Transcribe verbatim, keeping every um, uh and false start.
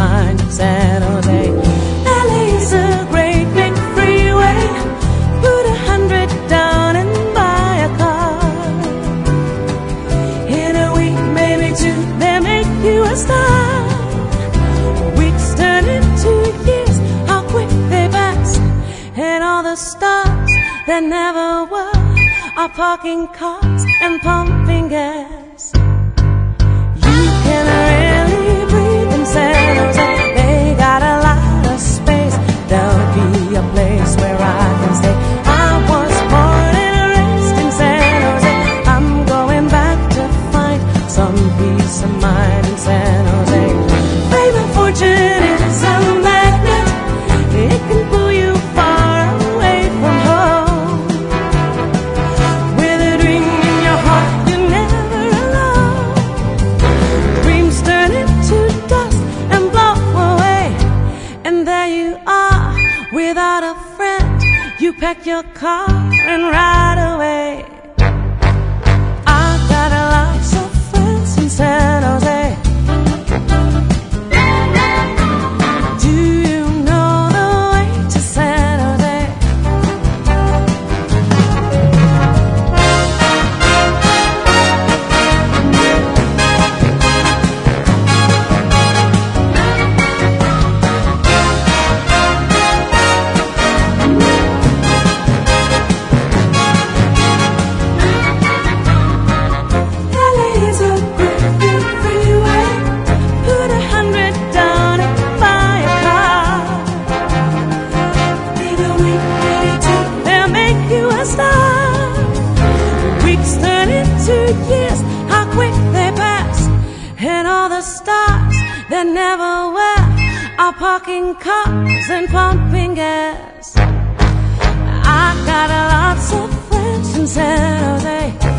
mind in San Jose. L A's a great big freeway. Put a hundred down and buy a car. In a week, maybe two, they make you a star. Weeks turn into years, how quick they pass. And all the stars that never were are parking cars and pumping gas. You can really breathe in San Jose. They got a lot of space. There'll be a place where I can stay. I was born and raised in San Jose. I'm going back to find some peace of mind in San Jose. Fame and fortune is a magnet. It can pull you far away from home. With a dream in your heart, you're never alone. Dreams turn into dust and blow away. And there you are, without a friend. You pack your car and ride away. I've got lots of friends in San Jose. Do you know the way to San Jose? L A's a great big freeway. Put a hundred down and buy a car. In a week, maybe two, they'll make you a star. Weeks turn into years, how quick they pass. And all the stars that never were are parking cars and pumping gas. I got lots of friends in San Jose.